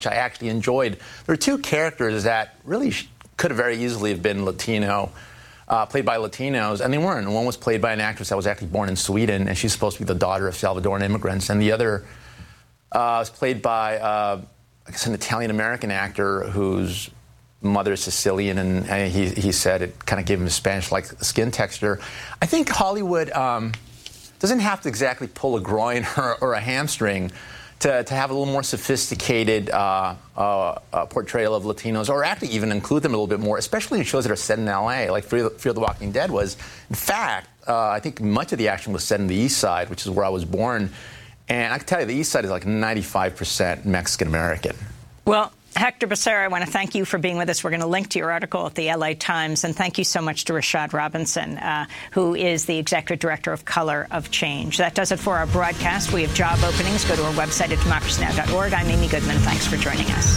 I actually enjoyed. There are two characters that really could have very easily have been Latino, played by Latinos, and they weren't. One was played by an actress that was actually born in Sweden, and she's supposed to be the daughter of Salvadoran immigrants, and the other was played by, I guess, an Italian-American actor whose mother is Sicilian, and he said it kind of gave him a Spanish-like skin texture. I think Hollywood doesn't have to exactly pull a groin or a hamstring to have a little more sophisticated portrayal of Latinos, or actually even include them a little bit more, especially in shows that are set in L.A., like Fear the Walking Dead was. In fact, I think much of the action was set in the East Side, which is where I was born. And I can tell you the East Side is like 95% Mexican-American. Well, Hector Becerra, I want to thank you for being with us. We're going to link to your article at the L.A. Times. And thank you so much to Rashad Robinson, who is the Executive Director of Color of Change. That does it for our broadcast. We have job openings. Go to our website at democracynow.org. I'm Amy Goodman. Thanks for joining us.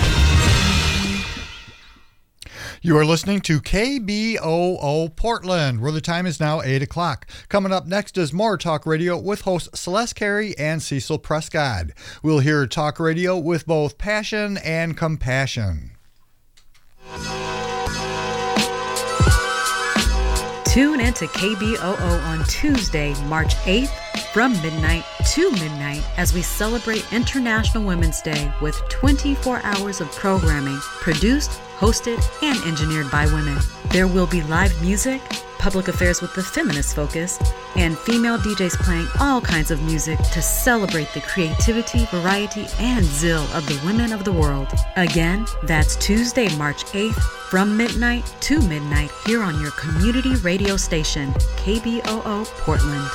You are listening to KBOO Portland, where the time is now 8 o'clock. Coming up next is more Talk Radio with hosts Celeste Carey and Cecil Prescott. We'll hear Talk Radio with both passion and compassion. Tune in to KBOO on Tuesday, March 8th from midnight to midnight as we celebrate International Women's Day with 24 hours of programming produced, hosted, and engineered by women. There will be live music, public affairs with the feminist focus, and female DJs playing all kinds of music to celebrate the creativity, variety, and zeal of the women of the world. Again, that's Tuesday, March 8th from midnight to midnight here on your community radio station, KBOO Portland.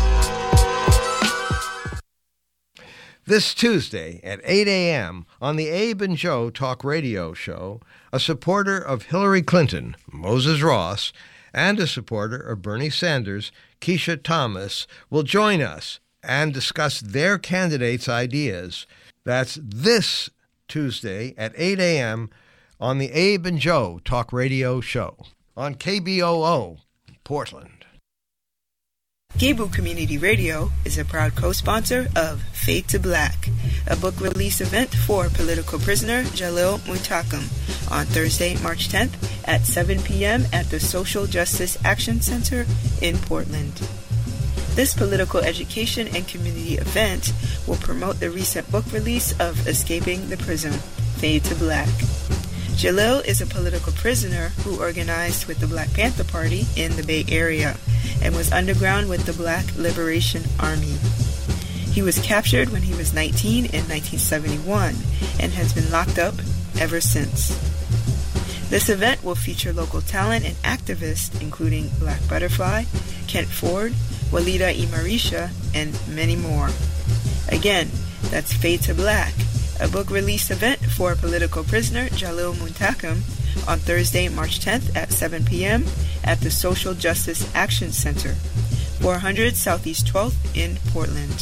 This Tuesday at 8 a.m. on the Abe and Joe Talk Radio Show, a supporter of Hillary Clinton, Moses Ross, and a supporter of Bernie Sanders, Keisha Thomas, will join us and discuss their candidates' ideas. That's this Tuesday at 8 a.m. on the Abe and Joe Talk Radio Show on KBOO, Portland. Gable Community Radio is a proud co-sponsor of Fade to Black, a book release event for political prisoner Jalil Muntaqim on Thursday, March 10th at 7 p.m. at the Social Justice Action Center in Portland. This political education and community event will promote the recent book release of Escaping the Prison, Fade to Black. Jalil is a political prisoner who organized with the Black Panther Party in the Bay Area and was underground with the Black Liberation Army. He was captured when he was 19 in 1971 and has been locked up ever since. This event will feature local talent and activists including Black Butterfly, Kent Ford, Walida Imarisha, and many more. Again, that's Fade to Black, a book release event for political prisoner Jalil Muntaqim on Thursday, March 10th at 7 p.m. at the Social Justice Action Center, 400 Southeast 12th in Portland.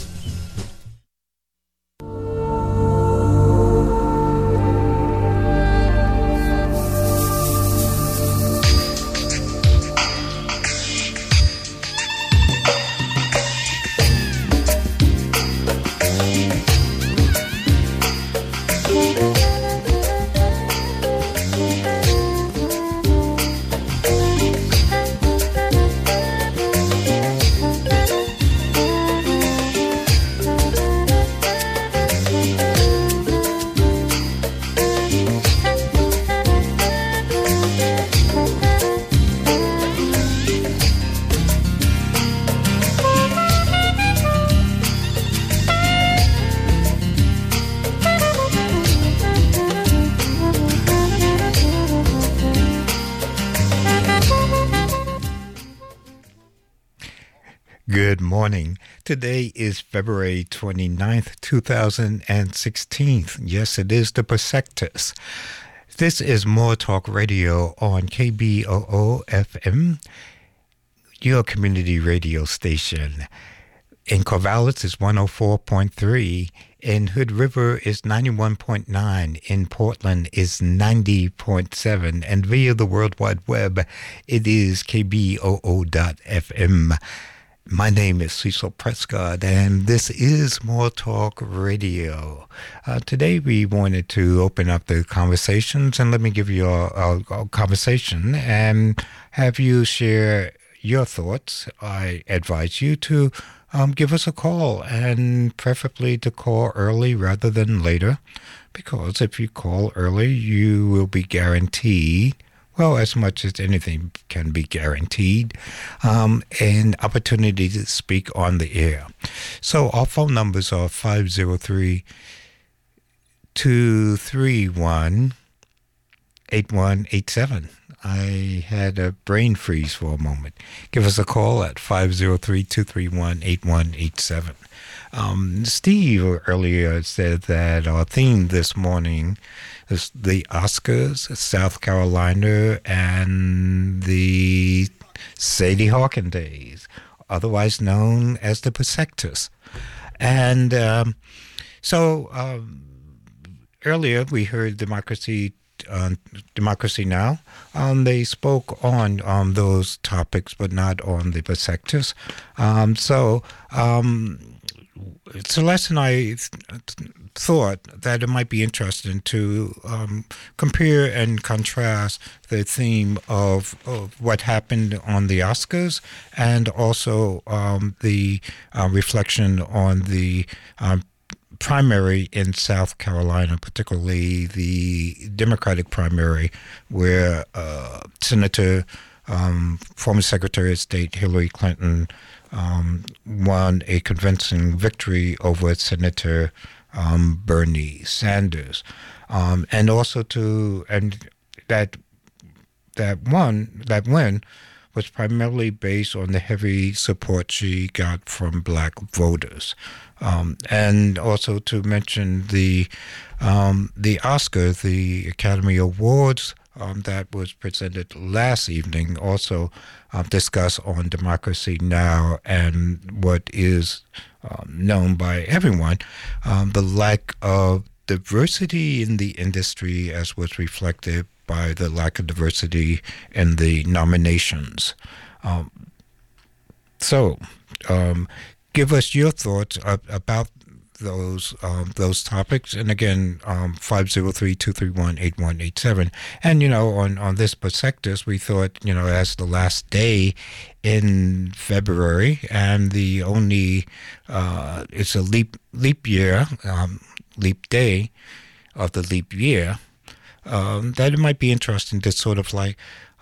Good morning. Today is February 29th, 2016. Yes, it is the Prosectus. This is More Talk Radio on KBOO FM, your community radio station. In Corvallis is 104.3. In Hood River is 91.9. In Portland is 90.7. And via the World Wide Web, it is KBOO.FM. My name is Cecil Prescott, and this is More Talk Radio. Today we wanted to open up the conversations, and let me give you a conversation and have you share your thoughts. I advise you to give us a call, and preferably to call early rather than later, because if you call early, you will be guaranteed, well, as much as anything can be guaranteed, an opportunity to speak on the air. So our phone numbers are 503-231-8187. I had a brain freeze for a moment. Give us a call at 503-231-8187. Steve earlier said that our theme this morning is the Oscars, South Carolina, and the Sadie Hawkins days, otherwise known as the Prosectors. And earlier we heard Democracy Now. They spoke on those topics, but not on the Prosectors. Celeste and I thought that it might be interesting to compare and contrast the theme of what happened on the Oscars, and also the reflection on the primary in South Carolina, particularly the Democratic primary, where former Secretary of State Hillary Clinton won a convincing victory over Senator Bernie Sanders, and also that win was primarily based on the heavy support she got from black voters, and also to mention the Oscar, the Academy Awards. That was presented last evening, also discussed on Democracy Now, and what is known by everyone, the lack of diversity in the industry, as was reflected by the lack of diversity in the nominations. Give us your thoughts about those topics, and again, 503-231-8187. And on this Prosectors, we thought, as the last day in February, and the only it's a leap year, leap day of the leap year, that it might be interesting to sort of like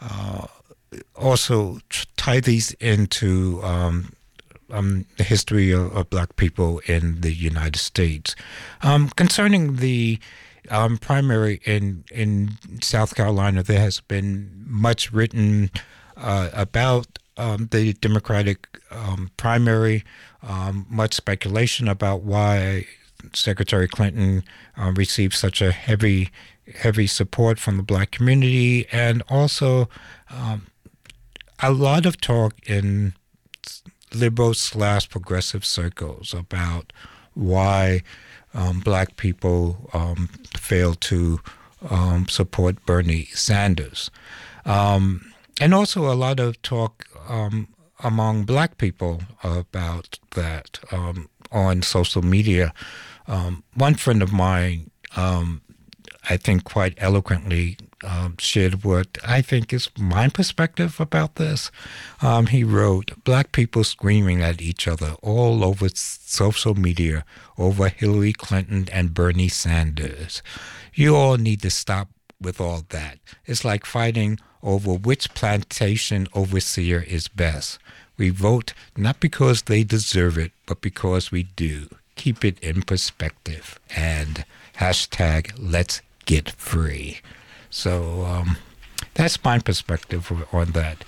also tie these into the history of black people in the United States. Concerning the primary in South Carolina, there has been much written about the Democratic primary, much speculation about why Secretary Clinton received such a heavy support from the black community, and also a lot of talk in liberal/progressive circles about why black people failed to support Bernie Sanders. And also a lot of talk among black people about that on social media. One friend of mine, I think quite eloquently, shared what I think is my perspective about this. He wrote, "Black people screaming at each other all over social media over Hillary Clinton and Bernie Sanders. You all need to stop with all that. It's like fighting over which plantation overseer is best. We vote not because they deserve it, but because we do. Keep it in perspective." And #let's get free. So that's my perspective on that.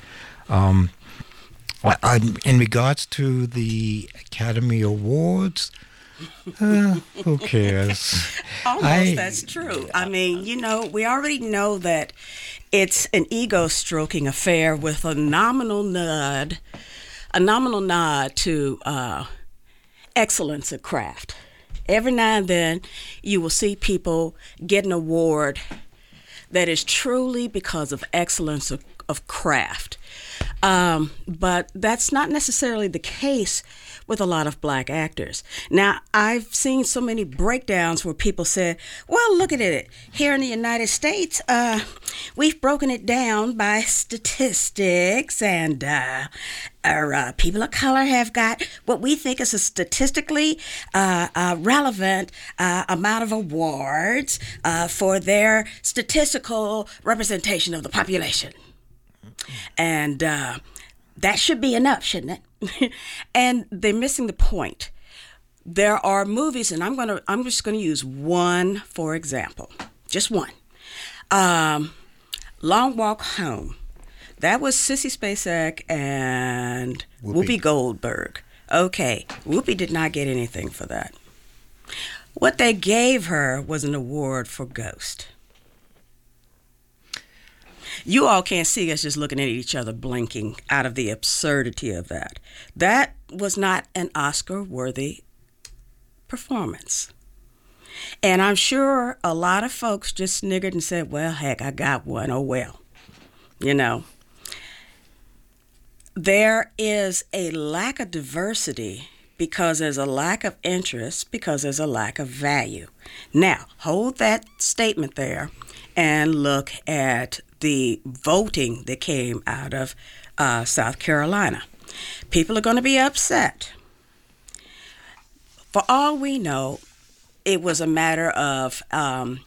In regards to the Academy Awards, who cares? Almost, that's true. I mean, we already know that it's an ego-stroking affair with a nominal nod to excellence at craft. Every now and then, you will see people get an award that is truly because of excellence of craft. But that's not necessarily the case with a lot of black actors. Now, I've seen so many breakdowns where people say, well, look at it. Here in the United States, we've broken it down by statistics, and our people of color have got what we think is a statistically relevant amount of awards for their statistical representation of the population. And that should be enough, shouldn't it? And they're missing the point. There are movies, and I'm just gonna use one for example, just one. Long Walk Home. That was Sissy Spacek and Whoopi Goldberg. Okay, Whoopi did not get anything for that. What they gave her was an award for Ghost. You all can't see us just looking at each other blinking out of the absurdity of that. That was not an Oscar-worthy performance. And I'm sure a lot of folks just sniggered and said, well, heck, I got one. Oh, well. You know. There is a lack of diversity because there's a lack of interest, because there's a lack of value. Now, hold that statement there and look at the voting that came out of South Carolina. People are going to be upset. For all we know, it was a matter of, as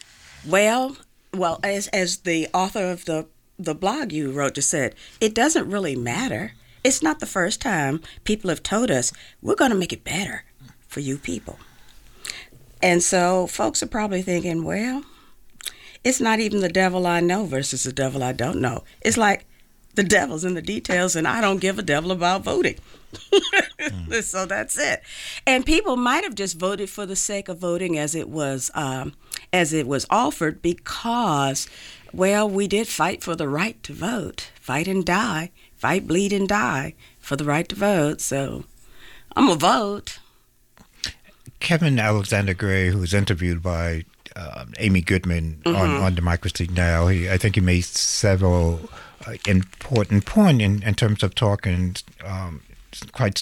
the author of the blog you wrote just said, it doesn't really matter. It's not the first time people have told us, we're going to make it better for you people. And so folks are probably thinking, well, it's not even the devil I know versus the devil I don't know. It's like the devil's in the details, and I don't give a devil about voting. So that's it. And people might have just voted for the sake of voting as it was offered because, well, we did fight for the right to vote. Fight and die. Fight, bleed, and die for the right to vote. So I'm going to vote. Kevin Alexander Gray, who was interviewed by Amy Goodman on Democracy Now!, I think he made several important points in terms of talking quite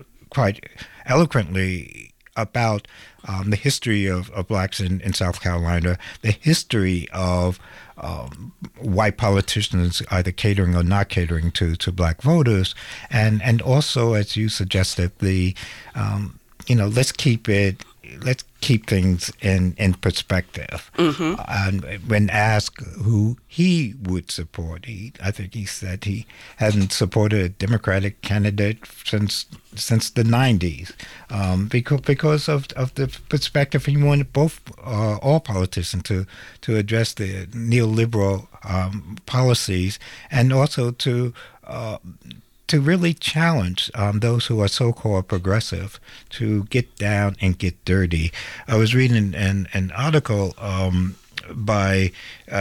eloquently about the history of blacks in South Carolina, the history of white politicians either catering or not catering to black voters, and also, as you suggested, let's keep things in perspective. And when asked who he would support, I think he said he hadn't supported a Democratic candidate since the 90s, because of the perspective he wanted all politicians to address the neoliberal policies, and also to really challenge those who are so-called progressive to get down and get dirty. I was reading an article by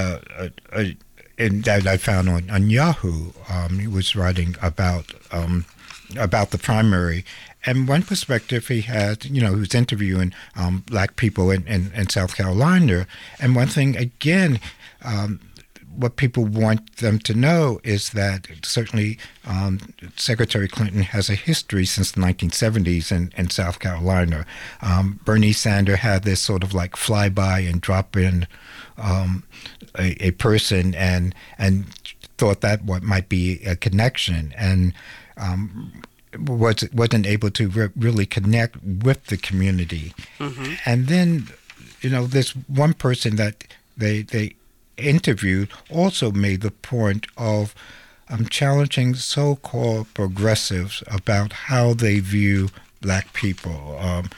that I found on Yahoo. He was writing about the primary. And one perspective he had, he was interviewing black people in South Carolina. And one thing, again, what people want them to know is that certainly Secretary Clinton has a history since the 1970s in South Carolina. Bernie Sanders had this sort of like fly-by and drop-in a person and thought that what might be a connection, and wasn't able to really connect with the community. And then, this one person that they interviewed also made the point of challenging so-called progressives about how they view black people.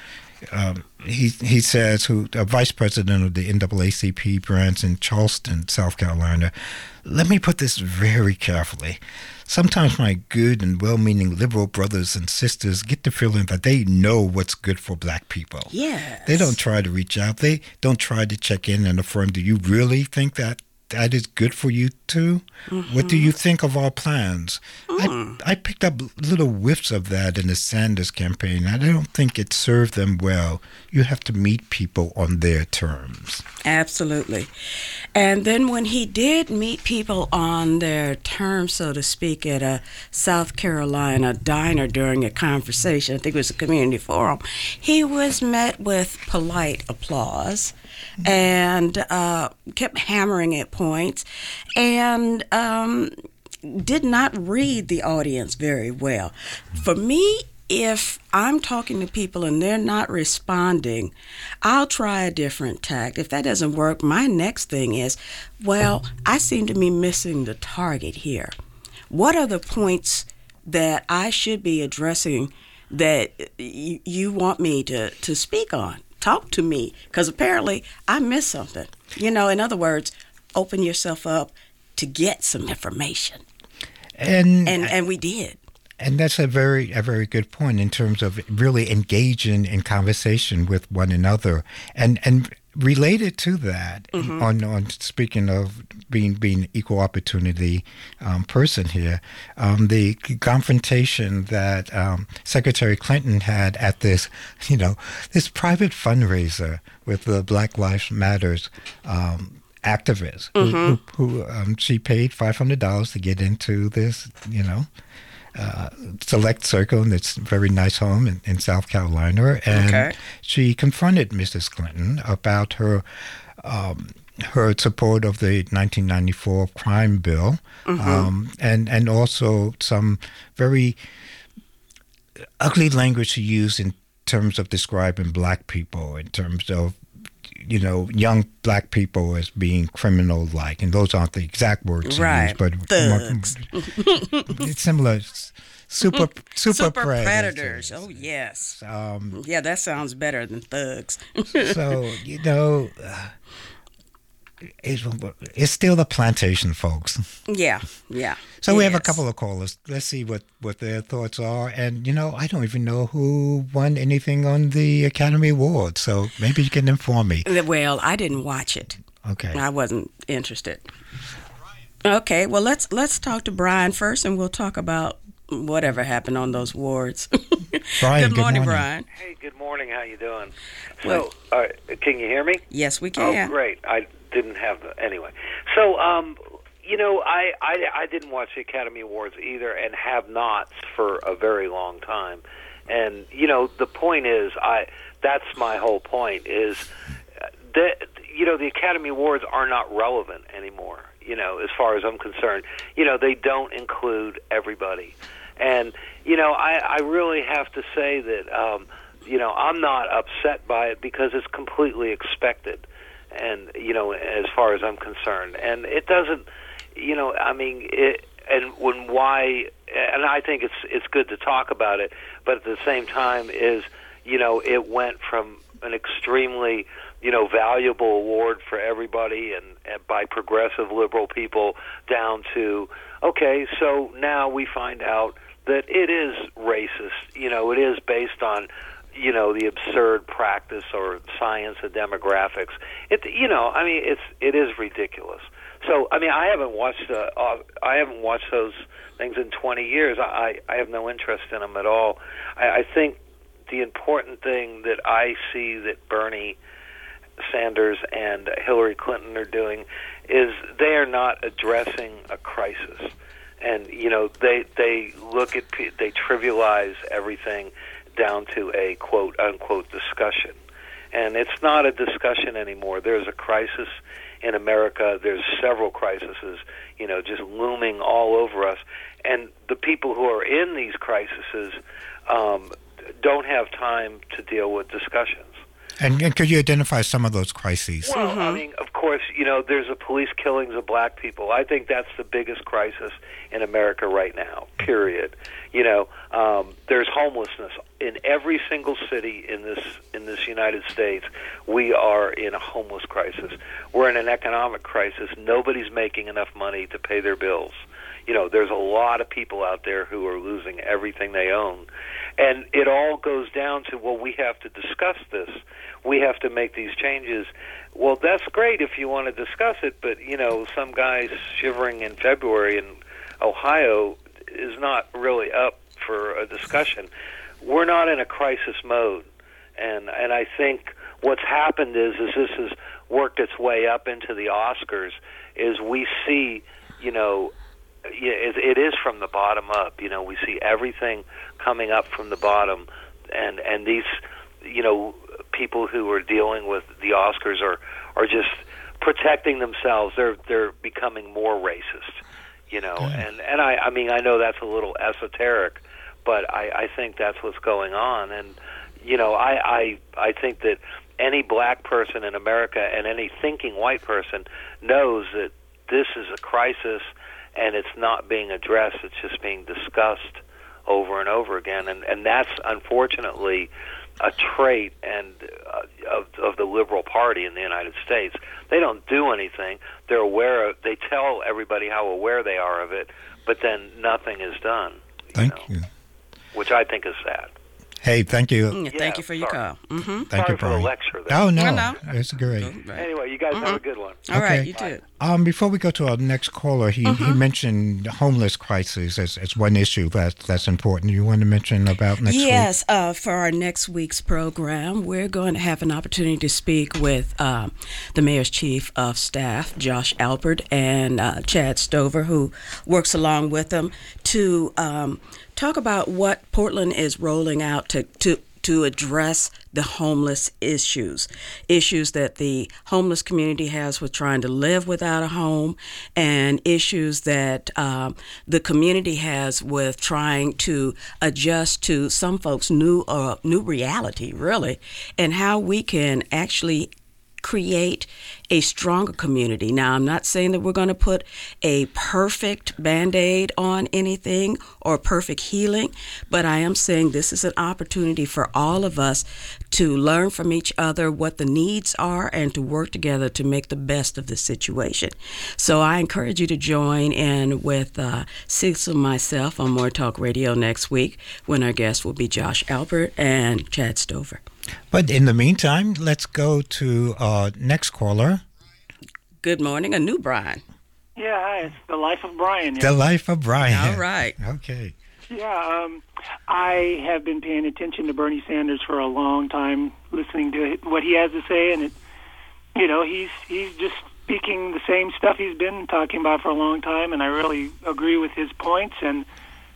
He says, a vice president of the NAACP branch in Charleston, South Carolina, let me put this very carefully. Sometimes my good and well-meaning liberal brothers and sisters get the feeling that they know what's good for black people. Yes. They don't try to reach out. They don't try to check in and affirm, do you really think that is good for you too? What do you think of our plans? I picked up little whiffs of that in the Sanders campaign. I don't think it served them well. You have to meet people on their terms. Absolutely. And then when he did meet people on their terms, so to speak, at a South Carolina diner during a conversation, I think it was a community forum, he was met with polite applause and kept hammering at points and did not read the audience very well. For me, if I'm talking to people and they're not responding, I'll try a different tact. If that doesn't work, my next thing is, well, I seem to be missing the target here. What are the points that I should be addressing that you want me to speak on? Talk to me, because apparently I missed something. In other words, open yourself up to get some information. And we did. And that's a very good point in terms of really engaging in conversation with one another. And related to that, on speaking of being equal opportunity person here, the confrontation that Secretary Clinton had at this private fundraiser with the Black Lives Matters activists who she paid $500 to get into this, select circle in this very nice home in South Carolina, and she confronted Mrs. Clinton about her support of the 1994 crime bill, and also some very ugly language she used in terms of describing black people, in terms of young black people as being criminal-like, and those aren't the exact words she used, but thugs. It's similar. Super predators. Oh yes. Yeah, that sounds better than thugs. So it's still the plantation folks. Yeah. So we have a couple of callers. Let's see what their thoughts are. And, I don't even know who won anything on the Academy Awards, so maybe you can inform me. Well, I didn't watch it. Okay. I wasn't interested. Okay, well, let's talk to Brian first, and we'll talk about whatever happened on those awards. Brian, good morning, Brian. Hey, good morning. How you doing? So, can you hear me? Yes, we can. Oh, great. I didn't have anyway. So, I didn't watch the Academy Awards either, and have not for a very long time. And the point is, that's my whole point is that the Academy Awards are not relevant anymore. As far as I'm concerned, they don't include everybody, and I really have to say that I'm not upset by it because it's completely expected. And as far as I'm concerned, and it doesn't, and I think it's good to talk about it, but at the same time it went from an extremely valuable award for everybody and by progressive liberal people down to so now we find out that it is racist. It is based on the absurd practice or science and demographics. It is ridiculous. So I haven't watched those things in 20 years. I have no interest in them at all. I think the important thing that I see that Bernie Sanders and Hillary Clinton are doing is they are not addressing a crisis. And they look at they trivialize everything down to a quote unquote discussion, and it's not a discussion anymore. There's a crisis in America. There's several crises, just looming all over us, and the people who are in these crises don't have time to deal with discussions. And could you identify some of those crises? Well, of course, there's the police killings of black people. I think that's the biggest crisis in America right now, period. There's homelessness in every single city in this United States. We are in a homeless crisis. We're in an economic crisis. Nobody's making enough money to pay their bills. There's a lot of people out there who are losing everything they own. And it all goes down to, well, we have to discuss this. We have to make these changes. Well, that's great if you want to discuss it, but, some guys shivering in February in Ohio is not really up for a discussion. We're not in a crisis mode. And I think what's happened is this is worked its way up into the Oscars is we see, it is from the bottom up. We see everything coming up from the bottom, and these, people who are dealing with the Oscars are just protecting themselves. They're becoming more racist, and I know that's a little esoteric, but I think that's what's going on, and I think that any black person in America and any thinking white person knows that this is a crisis and it's not being addressed. It's just being discussed over and over again, and that's unfortunately a trait of the liberal party in the United States. They don't do anything. They're aware of. They tell everybody how aware they are of it, but then nothing is done. Thank you. Which I think is sad. Hey, thank you. Thank you for your call. Thank Sorry you, for Brian. the lecture, though. Oh, no. It's great. Anyway, you guys have a good one. All right, you too. Before we go to our next caller, he mentioned homeless crisis as one issue that's important. You want to mention about next week? Yes, for our next week's program, we're going to have an opportunity to speak with the Mayor's Chief of Staff, Josh Albert, and Chad Stover, who works along with them, to talk about what Portland is rolling out to address the homeless issues that the homeless community has with trying to live without a home, and issues that the community has with trying to adjust to some folks' new reality, really, and how we can actually create a stronger community. Now, I'm not saying that we're going to put a perfect Band-Aid on anything or perfect healing, but I am saying this is an opportunity for all of us to learn from each other what the needs are and to work together to make the best of the situation. So I encourage you to join in with Cecil and myself on More Talk Radio next week, when our guests will be Josh Albert and Chad Stover. But in the meantime, let's go to our next caller. Good morning, a new Brian. Yeah, hi, it's The Life of Brian. The Life of Brian. All right. Okay. Yeah, I have been paying attention to Bernie Sanders for a long time, listening to what he has to say, and he's just speaking the same stuff he's been talking about for a long time, and I really agree with his points and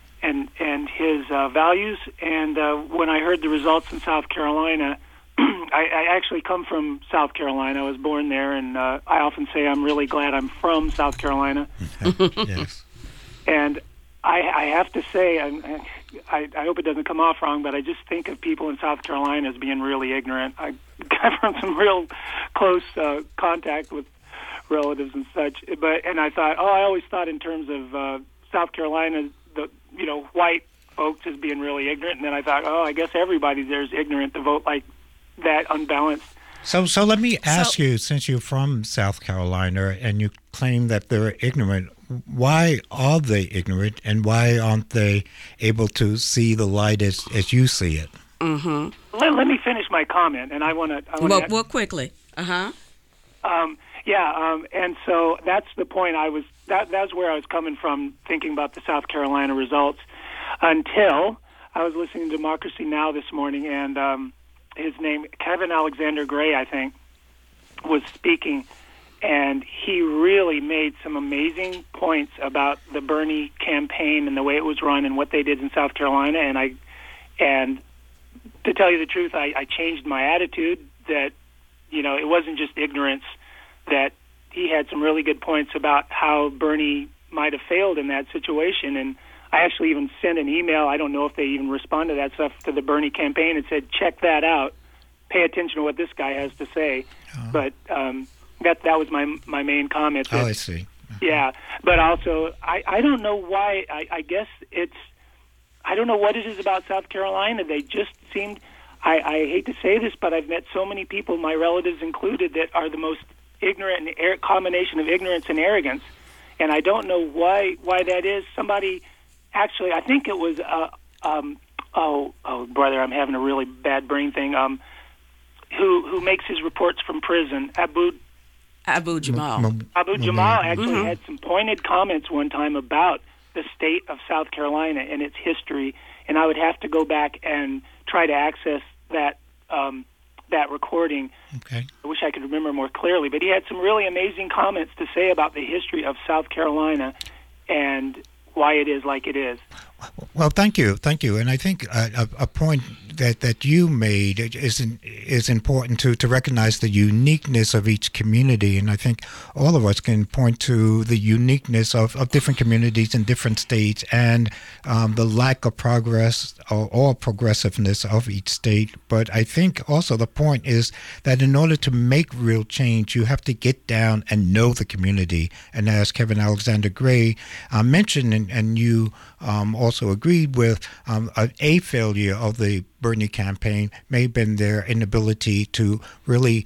his values. And when I heard the results in South Carolina, I actually come from South Carolina. I was born there, and I often say I'm really glad I'm from South Carolina. Yes. And I have to say, I hope it doesn't come off wrong, but I just think of people in South Carolina as being really ignorant. I've had some real close contact with relatives and such. And I thought, I always thought in terms of South Carolina, white folks as being really ignorant. And then I thought, I guess everybody there is ignorant to vote like that, unbalanced. So let me ask you, since you're from South Carolina and you claim that they're ignorant, why are they ignorant, and why aren't they able to see the light as you see it? Mm-hmm. Let me finish my comment, and I want to. Well, quickly. And so that's the point. That's where I was coming from, thinking about the South Carolina results, until I was listening to Democracy Now! This morning, and his name, Kevin Alexander Gray, I think, was speaking, and he really made some amazing points about the Bernie campaign and the way it was run and what they did in South Carolina. And to tell you the truth, I changed my attitude that, it wasn't just ignorance, that he had some really good points about how Bernie might have failed in that situation. And I actually even sent an email, I don't know if they even responded to that stuff, to the Bernie campaign and said, check that out. Pay attention to what this guy has to say. But that was my main comment. I see. Yeah, but also, I don't know why, I guess I don't know what it is about South Carolina. They just seemed, I hate to say this, but I've met so many people, my relatives included, that are the most ignorant and combination of ignorance and arrogance. And I don't know why that is. Somebody, actually, I think it was, brother, I'm having a really bad brain thing, who makes his reports from prison, Abu Jamal. Abu Jamal actually had some pointed comments one time about the state of South Carolina and its history, and I would have to go back and try to access that that recording. Okay. I wish I could remember more clearly, but he had some really amazing comments to say about the history of South Carolina and why it is like it is. Well, thank you, and I think a point that you made is important to recognize the uniqueness of each community, and I think all of us can point to the uniqueness of different communities in different states and the lack of progress or progressiveness of each state. But I think also the point is that in order to make real change, you have to get down and know the community. And as Kevin Alexander Gray mentioned, and you also agreed with, a failure of the Bernie campaign may have been their inability to really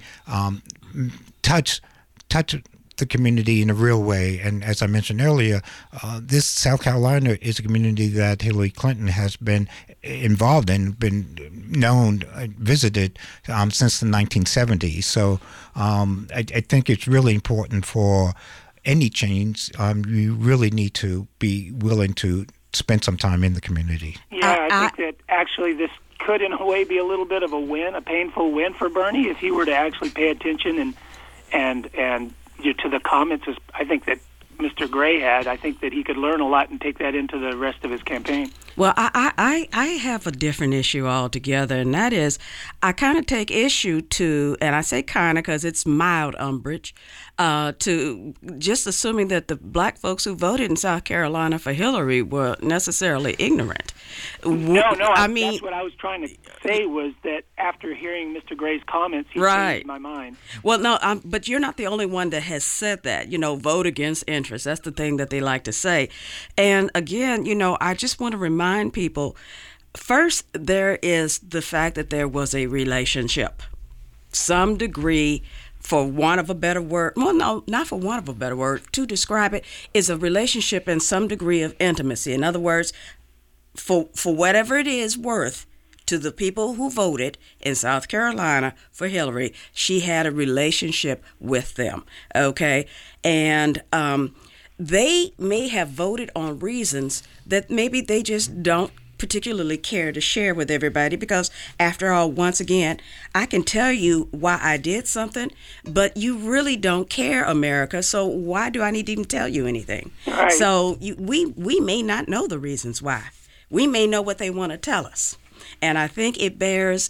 touch the community in a real way. And as I mentioned earlier, this South Carolina is a community that Hillary Clinton has been involved in, been known, visited since the 1970s. So I think it's really important for any change. You really need to be willing to spend some time in the community. Yeah, I think that actually this could in a way be a little bit of a win, a painful win for Bernie if he were to actually pay attention and to the comments I think that Mr. Gray had. I think that he could learn a lot and take that into the rest of his campaign. Well, I have a different issue altogether, and that is I kind of take issue to, and I say kind of because it's mild umbrage, to just assuming that the black folks who voted in South Carolina for Hillary were necessarily ignorant. No, I mean, that's what I was trying to say was that after hearing Mr. Gray's comments, he changed my mind. Well, no, but you're not the only one that has said that, vote against interest. That's the thing that they like to say. And again, I just want to remind people, first, there is the fact that there was a relationship, some degree, for want of a better word. Well, no, not for want of a better word. To describe it is a relationship in some degree of intimacy. In other words, for whatever it is worth to the people who voted in South Carolina for Hillary, she had a relationship with them, okay? And they may have voted on reasons that maybe they just don't particularly care to share with everybody, because after all, once again, I can tell you why I did something, but you really don't care, America, so why do I need to even tell you anything? Right. So we may not know the reasons why. We may know what they want to tell us, and I think it bears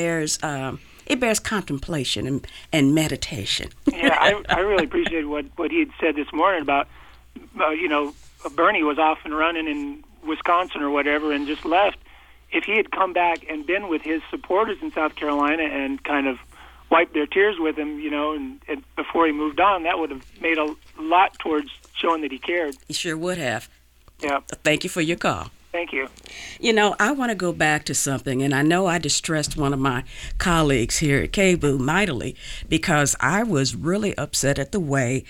contemplation and meditation. Yeah, I really appreciate what he had said this morning about Bernie was off and running in Wisconsin or whatever and just left. If he had come back and been with his supporters in South Carolina and kind of wiped their tears with him, and before he moved on, that would have made a lot towards showing that he cared. He sure would have. Yeah. Thank you for your call. Thank you. I want to go back to something, and I know I distressed one of my colleagues here at KBOO mightily because I was really upset at the way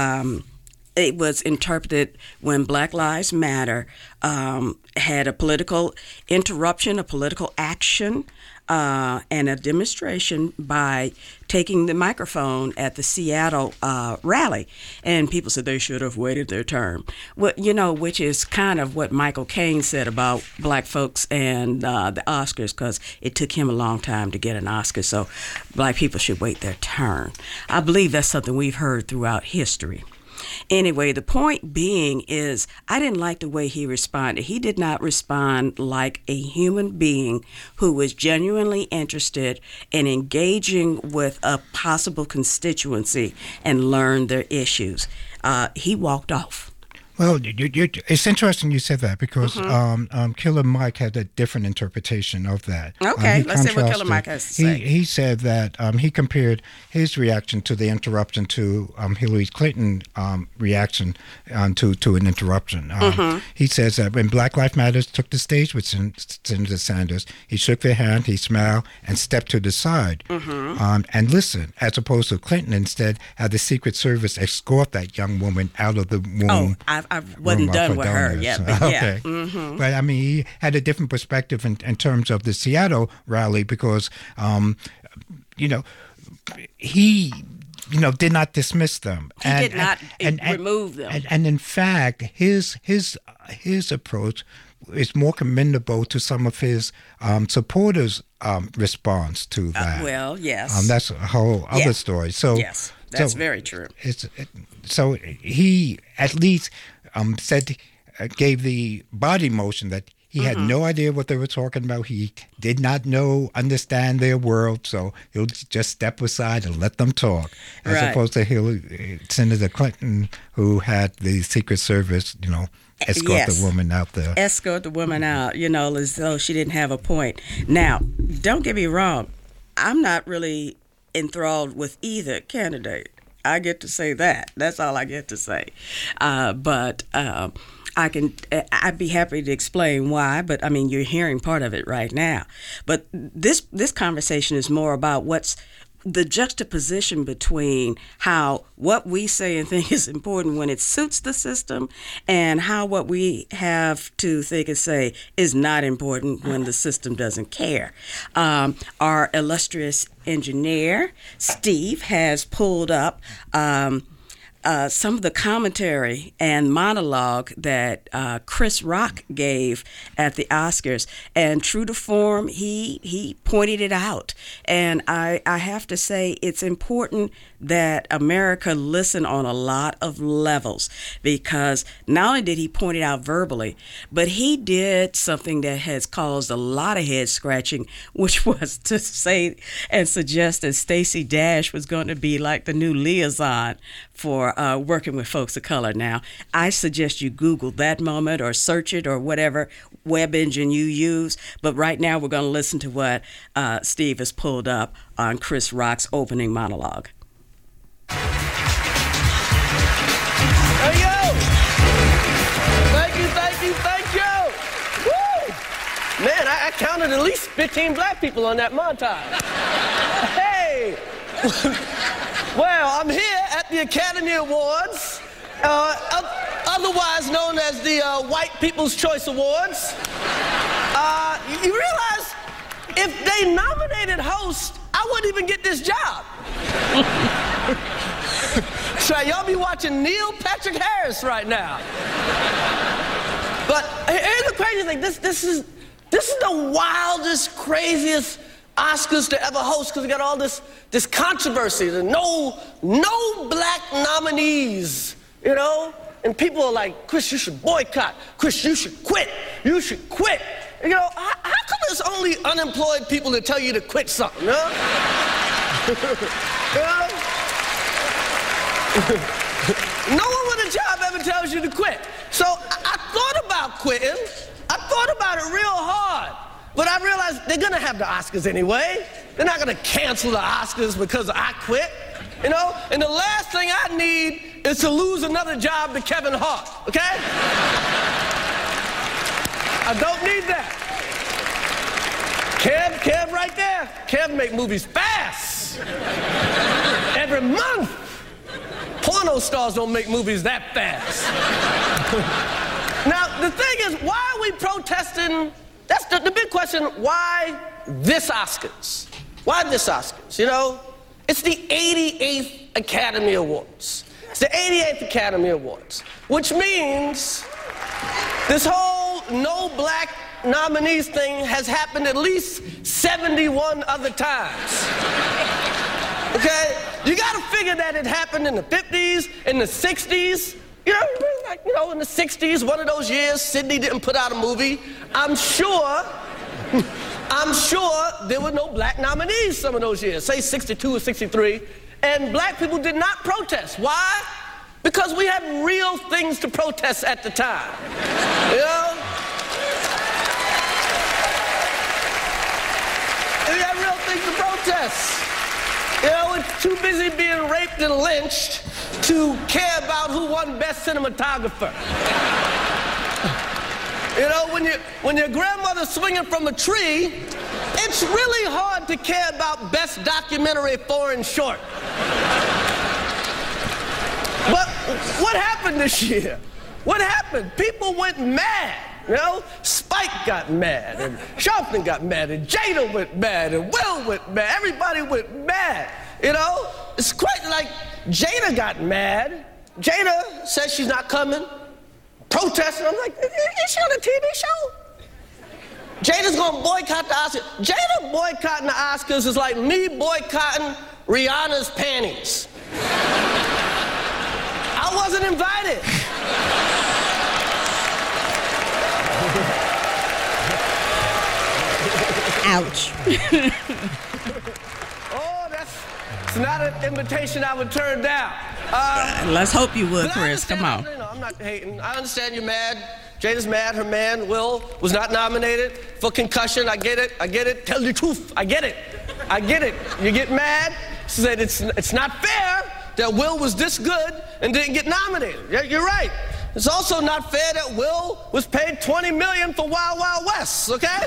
it was interpreted when Black Lives Matter had a political interruption, a political action, and a demonstration by taking the microphone at the Seattle rally. And people said they should have waited their turn. Well, which is kind of what Michael Caine said about black folks and the Oscars, because it took him a long time to get an Oscar. So black people should wait their turn. I believe that's something we've heard throughout history. Anyway, the point being is I didn't like the way he responded. He did not respond like a human being who was genuinely interested in engaging with a possible constituency and learn their issues. He walked off. Well, it's interesting you said that because Killer Mike had a different interpretation of that. Okay, let's see what Killer Mike has to say. He said that he compared his reaction to the interruption to Hillary Clinton reaction to an interruption. He says that when Black Lives Matter took the stage with Senator Sanders, he shook their hand, he smiled, and stepped to the side and listened, as opposed to Clinton instead had the Secret Service escort that young woman out of the womb. I wasn't done with her yet, but yeah. Okay. But I mean, he had a different perspective in terms of the Seattle rally because, he did not dismiss them. He did not remove them. And in fact, his approach is more commendable to some of his supporters' response to that. Well, yes. That's a whole other story. So yes, that's very true. So he at least gave the body motion that he had no idea what they were talking about. He did not understand their world, so he'll just step aside and let them talk, as opposed to Senator Clinton, who had the Secret Service, escort the woman out there. Escort the woman out, as though she didn't have a point. Now, don't get me wrong. I'm not really enthralled with either candidate. I get to say that. That's all I get to say. But I'd be happy to explain why, but I mean, you're hearing part of it right now. But this conversation is more about what's the juxtaposition between what we say and think is important when it suits the system, and how what we have to think and say is not important when the system doesn't care. Our illustrious engineer, Steve, has pulled up some of the commentary and monologue that Chris Rock gave at the Oscars, and true to form, he pointed it out. And I have to say, it's important that America listen on a lot of levels, because not only did he point it out verbally, but he did something that has caused a lot of head scratching, which was to say and suggest that Stacey Dash was going to be like the new liaison for working with folks of color. Now, I suggest you Google that moment or search it or whatever web engine you use. But right now, we're going to listen to what Steve has pulled up on Chris Rock's opening monologue. Hey, yo! Thank you! Woo! Man, I counted at least 15 black people on that montage. Hey! Well, I'm here at the Academy Awards, otherwise known as the White People's Choice Awards. You realize if they nominated host, I wouldn't even get this job. So y'all be watching Neil Patrick Harris right now. But here's the crazy thing. This is the wildest, craziest Oscars to ever host, because we got all this controversy. There's no black nominees, And people are like, Chris, you should boycott. Chris, you should quit. You should quit. How come there's only unemployed people that tell you to quit something, huh? No one with a job ever tells you to quit. So I thought about quitting. I thought about it real hard. But I realized they're going to have the Oscars anyway. They're not going to cancel the Oscars because I quit. And the last thing I need is to lose another job to Kevin Hart, okay? I don't need that. Kev right there. Kev make movies fast. Every month. Porno stars don't make movies that fast. Now, the thing is, why are we protesting? That's the big question. Why this Oscars? Why this Oscars? It's the 88th Academy Awards. It's the 88th Academy Awards, which means this whole no black nominees thing has happened at least 71 other times. Okay? You gotta figure that it happened in the 50s, in the 60s. In the 60s, one of those years, Sydney didn't put out a movie. I'm sure there were no black nominees some of those years, say 62 or 63, and black people did not protest. Why? Because we had real things to protest at the time. We had real things to protest. We're too busy being raped and lynched to care about who won Best Cinematographer. When your grandmother's swinging from a tree, it's really hard to care about Best Documentary Foreign Short. But what happened this year? What happened? People went mad. Spike got mad, and Sharpton got mad, and Jada went mad, and Will went mad. Everybody went mad. It's quite like Jada got mad. Jada says she's not coming. protesting. I'm like, is she on a TV show? Jada's gonna boycott the Oscars. Jada boycotting the Oscars is like me boycotting Rihanna's panties. I wasn't invited. Ouch. It's not an invitation I would turn down. Let's hope you would, Chris. Come on. I'm not hating. I understand you're mad. Jada's mad. Her man, Will, was not nominated for Concussion. I get it. Tell the truth. I get it. You get mad. She said it's not fair that Will was this good and didn't get nominated. Yeah, you're right. It's also not fair that Will was paid $20 million for Wild Wild West, okay?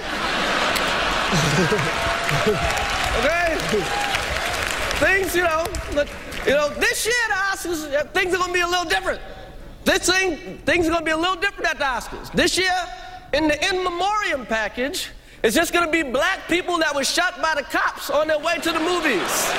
Okay? Things, this year the Oscars, things are going to be a little different. Things are going to be a little different at the Oscars. This year, in the in memoriam package, it's just going to be black people that were shot by the cops on their way to the movies.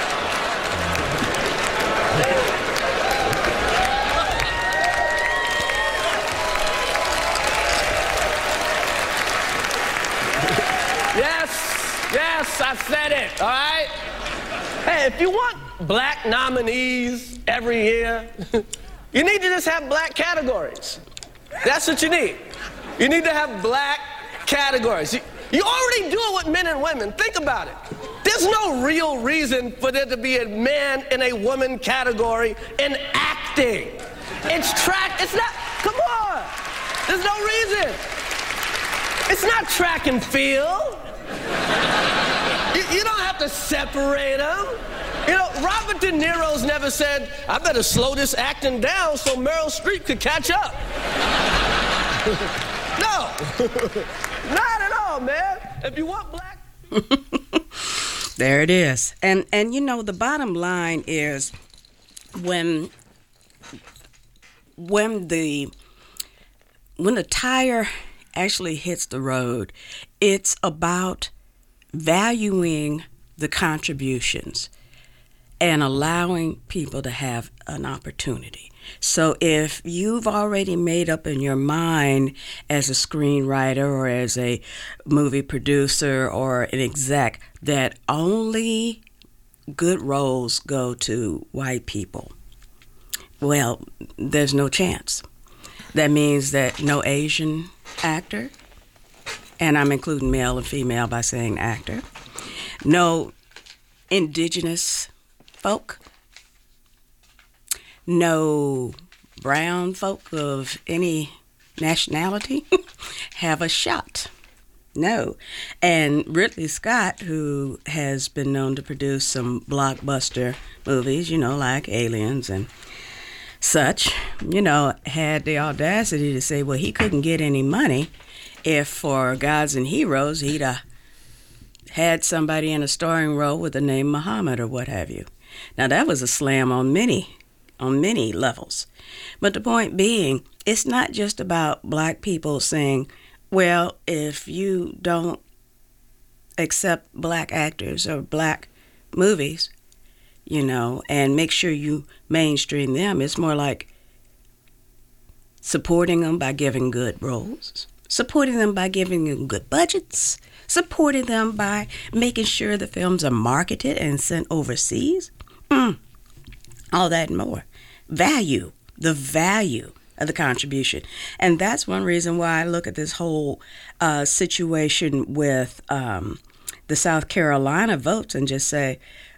Yes, I said it, all right? Hey, if you want black nominees every year, you need to just have black categories. That's what you need. You need to have black categories. You already do it with men and women. Think about it. There's no real reason for there to be a man and a woman category in acting. It's not, come on. There's no reason. It's not track and field. You don't have to separate them. Robert De Niro's never said, I better slow this acting down so Meryl Streep could catch up. No, not at all, man. If you want black... There it is. And the bottom line is when the tire actually hits the road, it's about valuing the contributions and allowing people to have an opportunity. So if you've already made up in your mind as a screenwriter or as a movie producer or an exec that only good roles go to white people, well, there's no chance. That means that no Asian actor, and I'm including male and female by saying actor, no indigenous folk, no brown folk of any nationality have a shot. No. And Ridley Scott, who has been known to produce some blockbuster movies, like Aliens and such, had the audacity to say, well, he couldn't get any money if for Gods and Heroes he'd had somebody in a starring role with the name Muhammad or what have you. Now, that was a slam on many levels. But the point being, it's not just about black people saying, well, if you don't accept black actors or black movies, and make sure you mainstream them. It's more like supporting them by giving good roles, supporting them by giving them good budgets, supporting them by making sure the films are marketed and sent overseas. All that and more. The value of the contribution. And that's one reason why I look at this whole situation with the South Carolina votes and just say,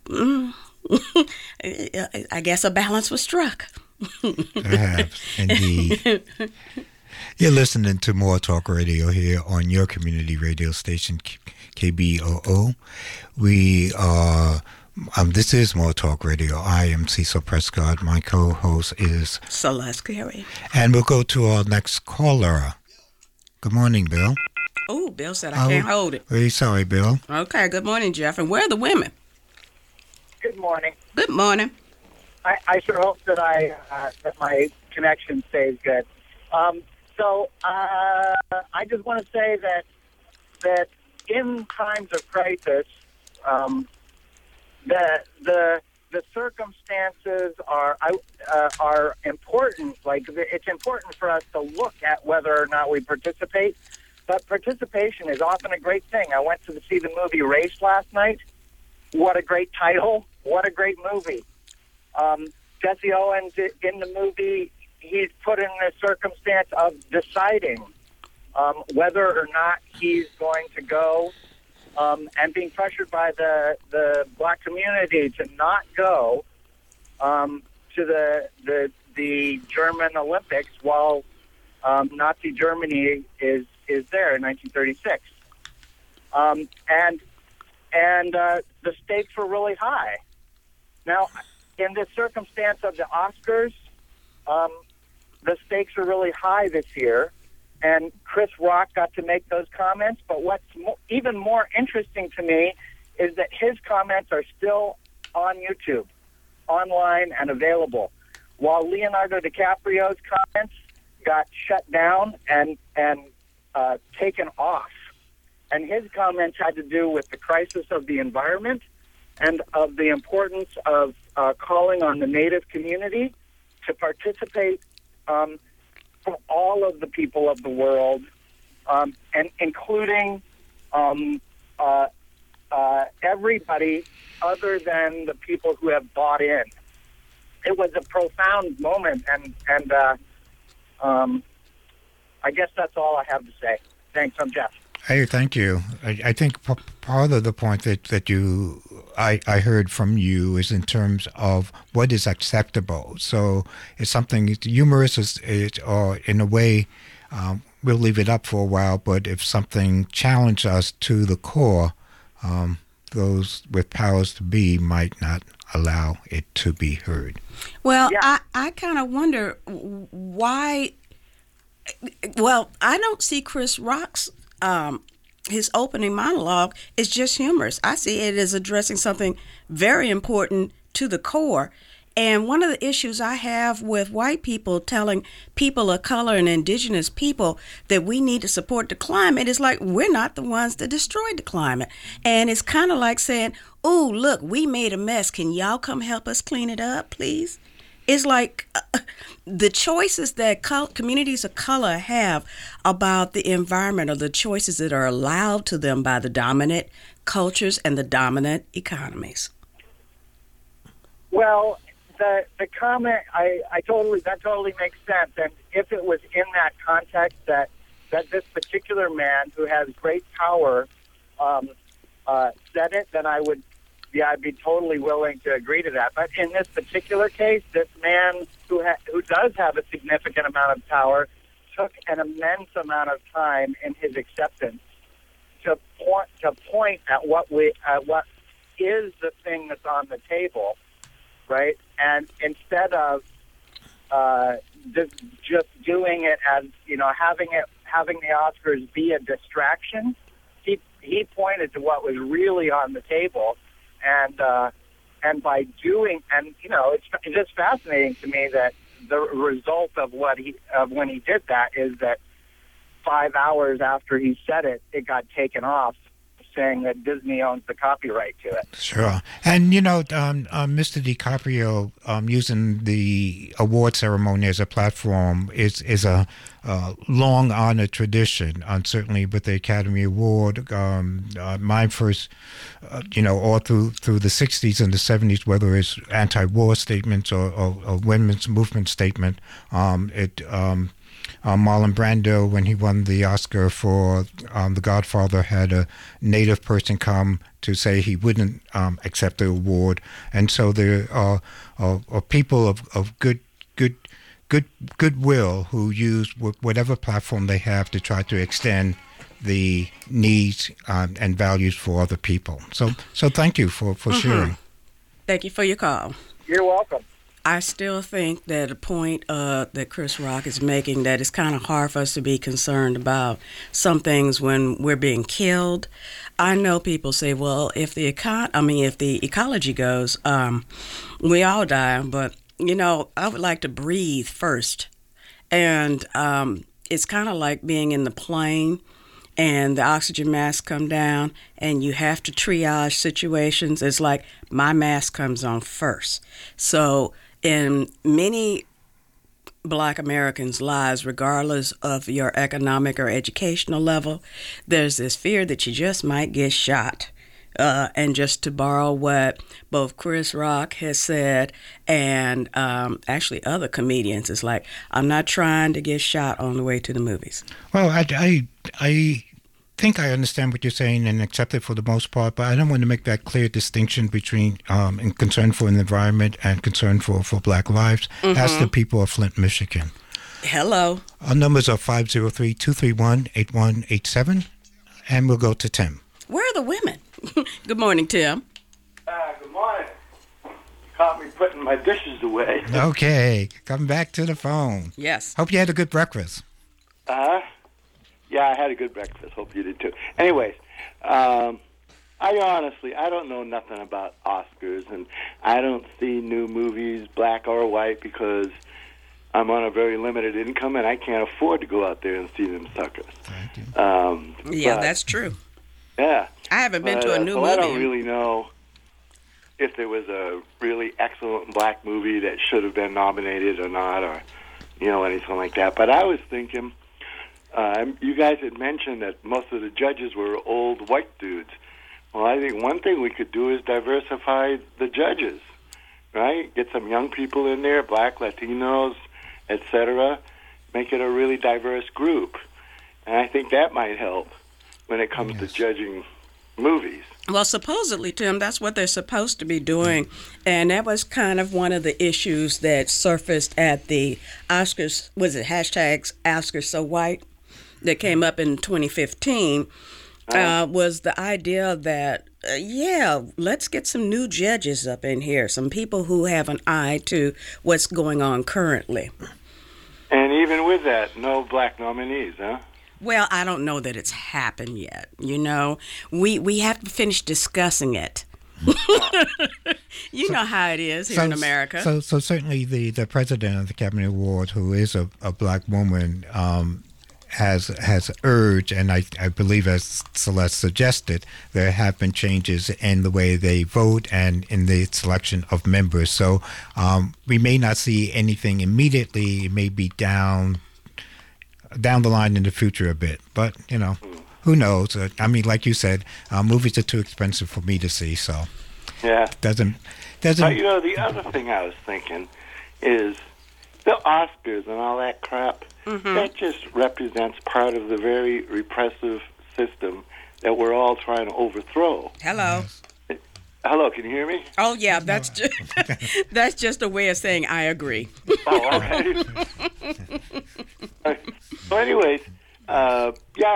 I guess a balance was struck. Perhaps, indeed. You're listening to More Talk Radio here on your community radio station, KBOO. This is More Talk Radio. I am Cecil Prescott. My co-host is Celeste Carey. And we'll go to our next caller. Good morning, Bill. Oh, Bill said I can't hold it. Very sorry, Bill. Okay, good morning, Jeff. And where are the women? Good morning. Good morning. I sure hope that that my connection stays good. So I just want to say that in times of crisis, the the circumstances are important. Like, it's important for us to look at whether or not we participate, but participation is often a great thing. I went to see the movie Race last night. What a great title. What a great movie. Jesse Owens in the movie, he's put in the circumstance of deciding whether or not he's going to go, and being pressured by the black community to not go to the German Olympics while Nazi Germany is there in 1936. And the stakes were really high. Now, in this circumstance of the Oscars, the stakes are really high this year, and Chris Rock got to make those comments. But what's even more interesting to me is that his comments are still on YouTube, online and available, while Leonardo DiCaprio's comments got shut down and taken off. And his comments had to do with the crisis of the environment and of the importance of calling on the Native community to participate for all of the people of the world, and including everybody other than the people who have bought in. It was a profound moment, and I guess that's all I have to say. Thanks, I'm Jeff. Hey, thank you. I think part of the point that I heard from you is in terms of what is acceptable. So it's something humorous, or in a way, we'll leave it up for a while, but if something challenged us to the core, those with powers to be might not allow it to be heard. Well, yeah. I kind of wonder why. Well, I don't see Chris Rock's his opening monologue is just humorous. I see it as addressing something very important to the core. And one of the issues I have with white people telling people of color and indigenous people that we need to support the climate is like, we're not the ones that destroyed the climate. And it's kind of like saying, oh, look, we made a mess. Can y'all come help us clean it up, please? It's like the choices that communities of color have about the environment are the choices that are allowed to them by the dominant cultures and the dominant economies. Well, the comment, that totally makes sense. And if it was in that context that this particular man who has great power said it, then I'd be totally willing to agree to that. But in this particular case, this man who does have a significant amount of power took an immense amount of time in his acceptance to point at what is the thing that's on the table, right? And instead of just doing it as, having the Oscars be a distraction, he pointed to what was really on the table. And by doing, it's just fascinating to me that the result of when he did that is that 5 hours after he said it, it got taken off, saying that Disney owns the copyright to it. Sure. And, Mr. DiCaprio using the award ceremony as a platform is a long-honored tradition, certainly with the Academy Award. Mine first, all through the 60s and the 70s, whether it's anti-war statements or women's movement statement, Marlon Brando, when he won the Oscar for The Godfather, had a Native person come to say he wouldn't accept the award, and so there are people of goodwill who use whatever platform they have to try to extend the needs and values for other people. So thank you for sharing. Thank you for your call. You're welcome. I still think that a point that Chris Rock is making, that it's kind of hard for us to be concerned about some things when we're being killed. I know people say, well, if the ecology goes, we all die. But, I would like to breathe first. And it's kind of like being in the plane and the oxygen masks come down and you have to triage situations, it's like my mask comes on first. So in many Black Americans' lives, regardless of your economic or educational level, there's this fear that you just might get shot. And just to borrow what both Chris Rock has said and actually other comedians, it's like, I'm not trying to get shot on the way to the movies. Well, I think I understand what you're saying and accept it for the most part, but I don't want to make that clear distinction between concern for the environment and concern for Black lives. Ask the people of Flint, Michigan. Hello. Our numbers are 503-231-8187, and we'll go to Tim. Where are the women? Good morning, Tim. Good morning. Caught me putting my dishes away. Okay, come back to the phone. Yes. Hope you had a good breakfast. Yeah, I had a good breakfast. Hope you did too. Anyways, I don't know nothing about Oscars, and I don't see new movies, black or white, because I'm on a very limited income, and I can't afford to go out there and see them suckers. Yeah, that's true. Yeah. I haven't been to a new movie. I don't really know if there was a really excellent black movie that should have been nominated or not, or, anything like that. But I was thinking, you guys had mentioned that most of the judges were old white dudes. Well, I think one thing we could do is diversify the judges, right? Get some young people in there, black, Latinos, etc. Make it a really diverse group. And I think that might help when it comes to judging movies. Well, supposedly, Tim, that's what they're supposed to be doing. And that was kind of one of the issues that surfaced at the Oscars, was it hashtags Oscars So White, that came up in 2015, was the idea that, let's get some new judges up in here, some people who have an eye to what's going on currently. And even with that, no black nominees, huh? Well, I don't know that it's happened yet. We have to finish discussing it. You know how it is here in America. So certainly the president of the Academy Award, who is a black woman, has urged, and I believe, as Celeste suggested, there have been changes in the way they vote and in the selection of members. So we may not see anything immediately. It may be down the line in the future a bit, but who knows? Like you said, movies are too expensive for me to see, so doesn't. But the other thing I was thinking is the Oscars and all that crap. That just represents part of the very repressive system that we're all trying to overthrow. Hello. Hello, can you hear me? Oh yeah, that's just a way of saying I agree. Oh, all right. So anyways, I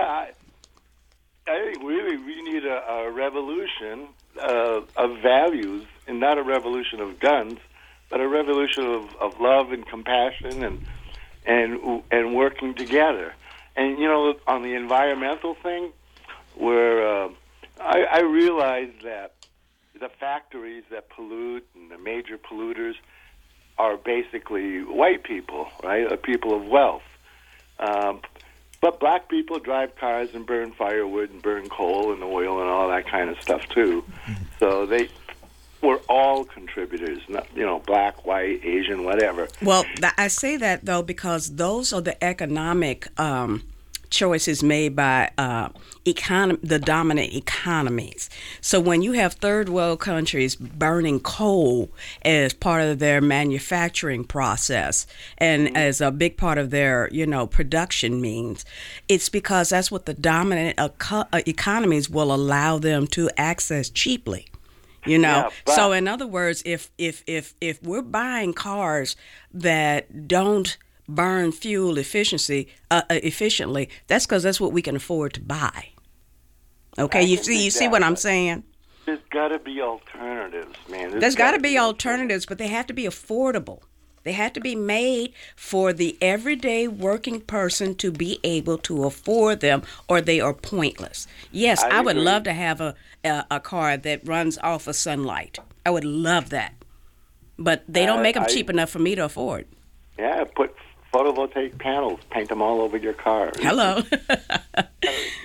think really we need a revolution of values, and not a revolution of guns, but a revolution of love and compassion and working together. And on the environmental thing, where I realize that the factories that pollute and the major polluters are basically white people, right? People of wealth. But black people drive cars and burn firewood and burn coal and oil and all that kind of stuff too. So we're all contributors, black, white, Asian, whatever. Well, I say that though because those are the economic choices made by the dominant economies. So when you have third world countries burning coal as part of their manufacturing process and as a big part of their production means, it's because that's what the dominant economies will allow them to access cheaply. So in other words, if we're buying cars that don't burn fuel efficiently, that's because that's what we can afford to buy. Okay, you see what I'm saying? There's got to be alternatives, man. There's got to be alternatives, but they have to be affordable. They have to be made for the everyday working person to be able to afford them, or they are pointless. Yes, I would love to have a car that runs off of sunlight. I would love that. But they don't make them cheap enough for me to afford. Yeah, put photovoltaic panels, paint them all over your car. Hello.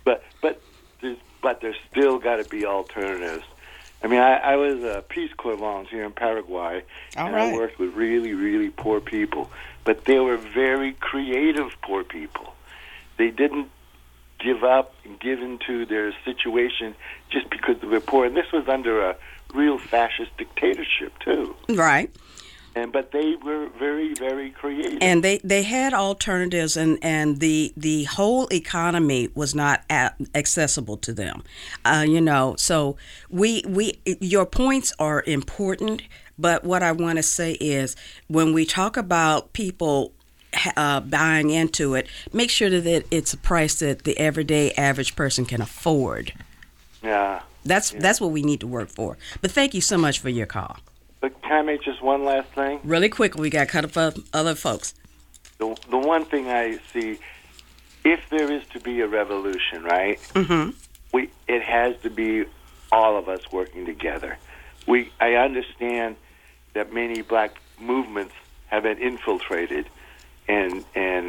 But there's still got to be alternatives. I mean, I was a Peace Corps volunteer in Paraguay, I worked with really, really poor people. But they were very creative poor people. They didn't give up and give into their situation just because they were poor. And this was under a real fascist dictatorship, too. Right. But they were very, very creative. And they had alternatives, and the whole economy was not accessible to them. So your points are important, but what I want to say is when we talk about people buying into it, make sure that it's a price that the everyday average person can afford. Yeah. That's what we need to work for. But thank you so much for your call. But can I make just one last thing? Really quickly, we got cut up for other folks. The one thing I see, if there is to be a revolution, right? Mm-hmm. It has to be all of us working together. I understand that many black movements have been infiltrated and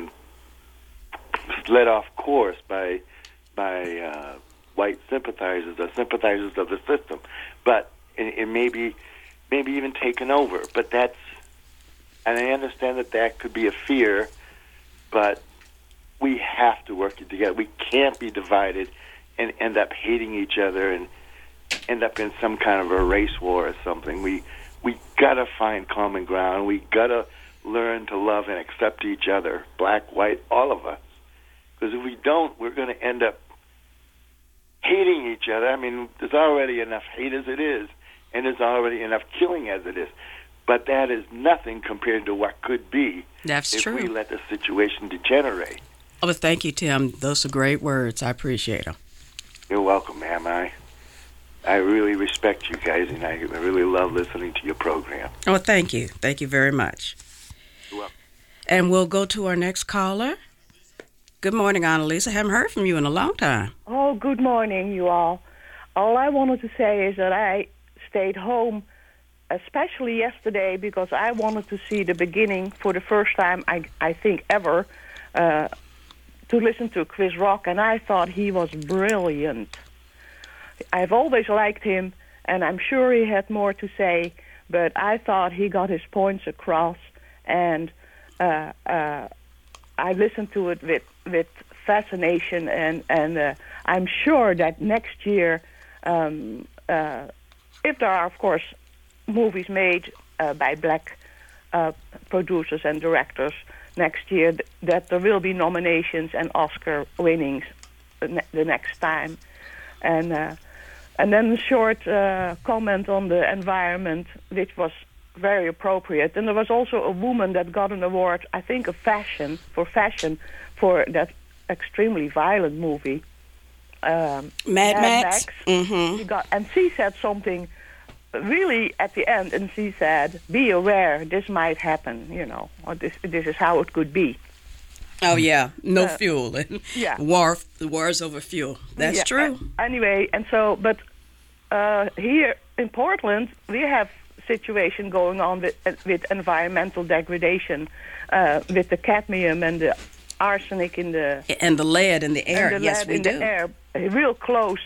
led off course by white sympathizers or sympathizers of the system, but it may be even taken over. But and I understand that could be a fear, but we have to work together. We can't be divided and end up hating each other and end up in some kind of a race war or something. We gotta find common ground. We gotta learn to love and accept each other, black, white, all of us. Because if we don't, we're going to end up hating each other. I mean, there's already enough hate as it is, and there's already enough killing as it is. But that is nothing compared to what could be. That's true. If we let the situation degenerate. Oh, but thank you, Tim. Those are great words. I appreciate them. You're welcome, ma'am. I really respect you guys, and I really love listening to your program. Oh, thank you. Thank you very much. You're welcome. And we'll go to our next caller. Good morning, Annalisa. I haven't heard from you in a long time. Oh, good morning, you all. All I wanted to say is that I stayed home, especially yesterday, because I wanted to see the beginning for the first time, I think, ever, to listen to Chris Rock, and I thought he was brilliant. I've always liked him, and I'm sure he had more to say, but I thought he got his points across, and I listened to it with fascination, and I'm sure that next year, if there are, of course, movies made by black producers and directors next year, that there will be nominations and Oscar winnings the next time. And then a short comment on the environment, which was very appropriate. And there was also a woman that got an award, I think, for that extremely violent movie. Mad Max. Mm-hmm. And she said something really at the end, and she said, "Be aware, this might happen. Or this is how it could be." Oh yeah, no fuel. Yeah, wars over fuel. That's true. Anyway, and so, but here in Portland, we have situation going on with environmental degradation, with the cadmium and the arsenic in the lead in the air. And the yes, lead in the air, real close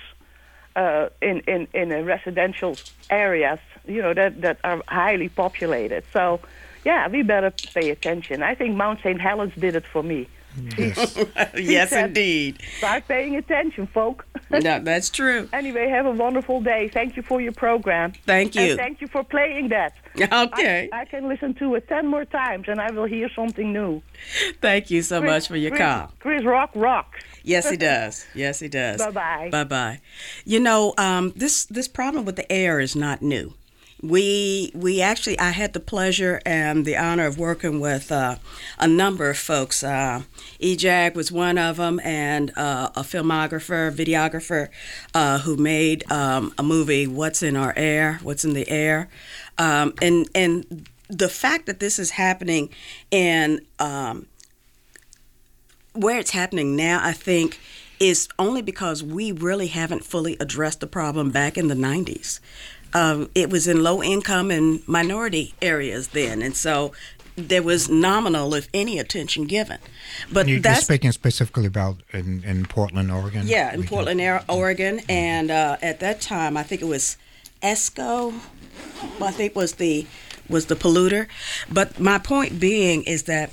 in residential areas, that are highly populated. So, yeah, we better pay attention. I think Mount St. Helens did it for me. Yes, yes, said, indeed. Start paying attention, folk. No, that's true. Anyway, have a wonderful day. Thank you for your program. Thank you. And thank you for playing that. Okay. I can listen to it 10 more times, and I will hear something new. Thank you so much for your call. Chris Rock rocks. Yes, he does. Yes, he does. Bye-bye. Bye-bye. This problem with the air is not new. We actually, I had the pleasure and the honor of working with a number of folks. EJAG was one of them, and a videographer who made a movie, What's in Our Air, What's in the Air. And the fact that this is happening in where it's happening now, I think, is only because we really haven't fully addressed the problem back in the 90s. It was in low income and minority areas then, and so there was nominal, if any, attention given. But you're that's speaking specifically about in Portland, Oregon? Yeah, in Portland, Oregon. And at that time, I think it was ESCO, I think was the polluter. But my point being is that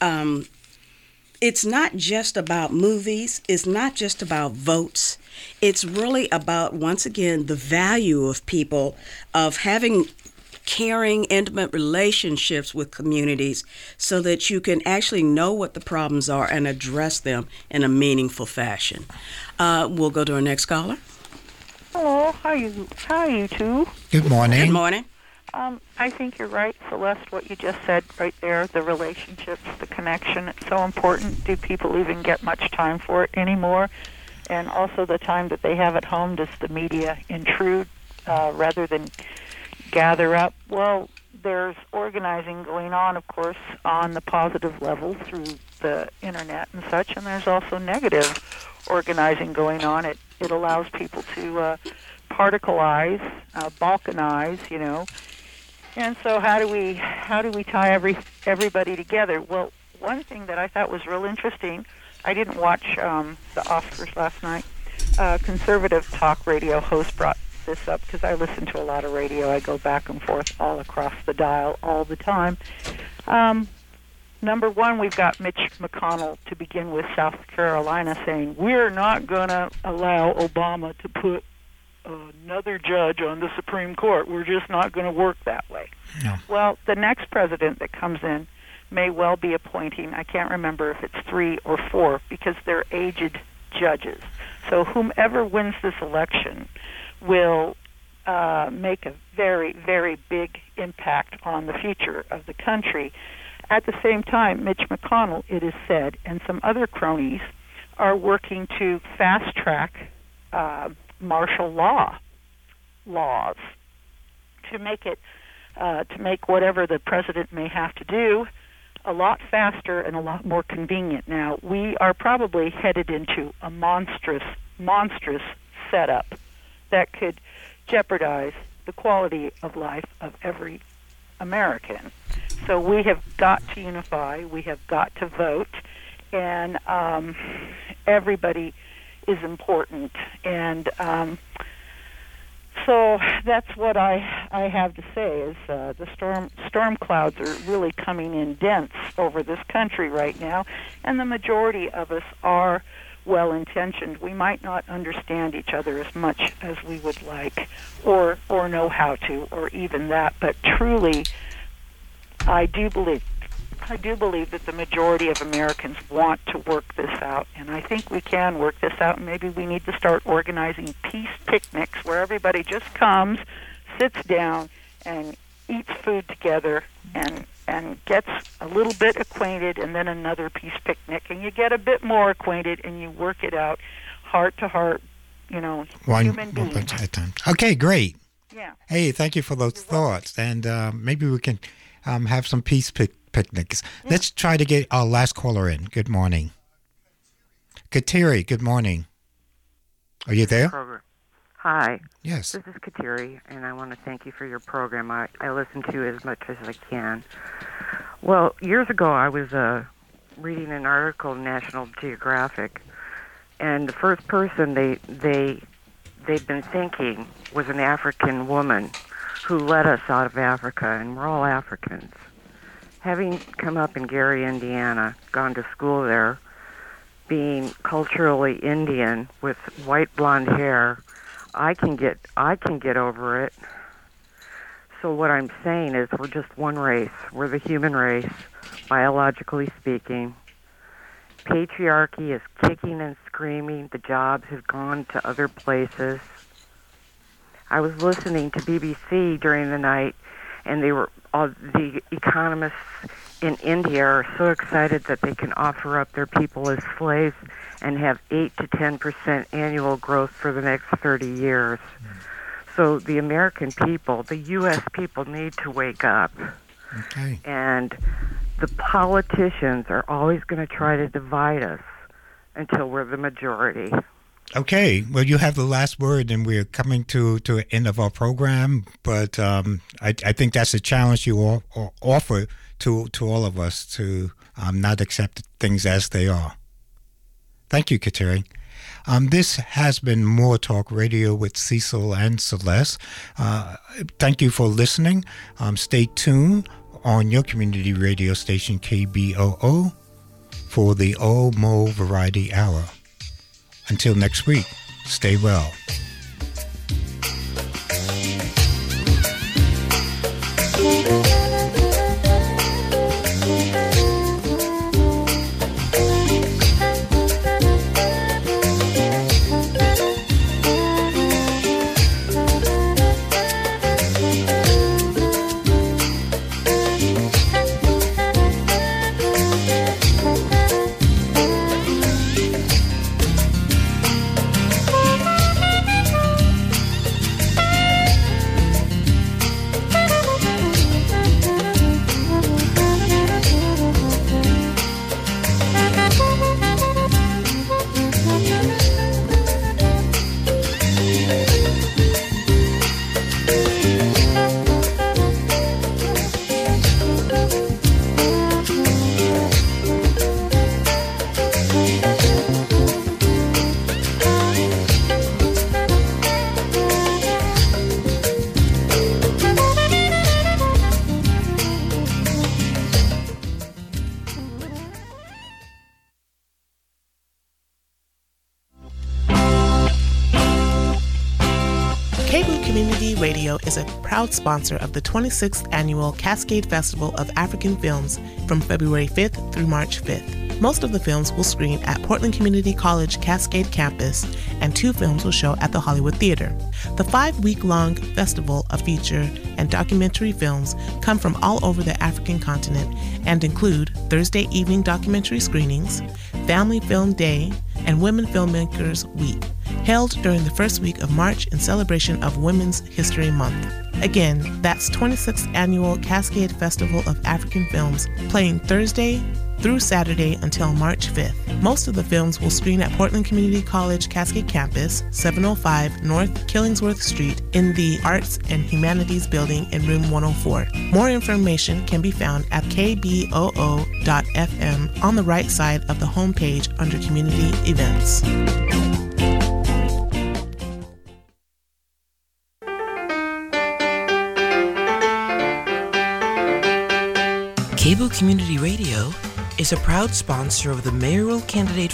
it's not just about movies. It's not just about votes. It's really about, once again, the value of people, of having caring, intimate relationships with communities so that you can actually know what the problems are and address them in a meaningful fashion. We'll go to our next caller. Hello, how are you two? Good morning. Good morning. I think you're right, Celeste, what you just said right there, the relationships, the connection, it's so important. Do people even get much time for it anymore? And also the time that they have at home, does the media intrude rather than gather up? Well, there's organizing going on, of course, on the positive level through the internet and such, and there's also negative organizing going on. It allows people to particleize, balkanize, you know. And so how do we tie everybody together? Well, one thing that I thought was real interesting, I didn't watch the Oscars last night. Conservative talk radio host brought this up because I listen to a lot of radio. I go back and forth all across the dial all the time. Number one, we've got Mitch McConnell to begin with, South Carolina, saying we're not going to allow Obama to put another judge on the Supreme Court. We're just not going to work that way. No. Well, the next president that comes in may well be appointing, I can't remember if it's 3 or 4, because they're aged judges. So whomever wins this election will make a very, very big impact on the future of the country. At the same time, Mitch McConnell, it is said, and some other cronies are working to fast-track martial laws to make it to make whatever the president may have to do a lot faster and a lot more convenient. Now, we are probably headed into a monstrous setup that could jeopardize the quality of life of every American. So we have got to unify, we have got to vote, and everybody is important. And so that's what I have to say is the storm clouds are really coming in dense over this country right now, and the majority of us are well-intentioned. We might not understand each other as much as we would like, or know how to, or even that, but truly I do believe that the majority of Americans want to work this out, and I think we can work this out, and maybe we need to start organizing peace picnics where everybody just comes, sits down, and eats food together, and gets a little bit acquainted, and then another peace picnic, and you get a bit more acquainted, and you work it out, heart to heart, you know, human beings. One at a time. Okay, great. Yeah. Hey, thank you for those thoughts, and maybe we can have some peace picnics. Yeah. Let's try to get our last caller in. Good morning. Kateri, good morning. Are you there? Hi. Yes. This is Kateri, and I want to thank you for your program. I listen to it as much as I can. Well, years ago, I was reading an article in National Geographic, and the first person they'd been thinking was an African woman who led us out of Africa, and we're all Africans. Having come up in Gary, Indiana, gone to school there, being culturally Indian with white blonde hair, I can get over it. So what I'm saying is we're just one race. We're the human race, biologically speaking. Patriarchy is kicking and screaming. The jobs have gone to other places. I was listening to BBC during the night, and they were the economists in India are so excited that they can offer up their people as slaves and have 8 to 10% annual growth for the next 30 years. So the American people, the U.S. people, need to wake up. Okay. And the politicians are always going to try to divide us until we're the majority. Okay, well, you have the last word, and we're coming to the end of our program, but I think that's a challenge you offer to all of us to not accept things as they are. Thank you, Kateri. This has been More Talk Radio with Cecil and Celeste. Thank you for listening. Stay tuned on your community radio station, KBOO, for the Omo Variety Hour. Until next week, stay well. Is a proud sponsor of the 26th Annual Cascade Festival of African Films from February 5th through March 5th. Most of the films will screen at Portland Community College Cascade campus, and 2 films will show at the Hollywood Theater. The 5-week-long festival of feature and documentary films come from all over the African continent and include Thursday evening documentary screenings, Family Film Day, and Women Filmmakers Week, held during the first week of March in celebration of Women's History Month. Again, that's 26th Annual Cascade Festival of African Films, playing Thursday through Saturday until March 5th. Most of the films will screen at Portland Community College Cascade Campus, 705 North Killingsworth Street, in the Arts and Humanities Building in Room 104. More information can be found at kboo.fm on the right side of the homepage under Community Events. Cable Community Radio is a proud sponsor of the mayoral candidate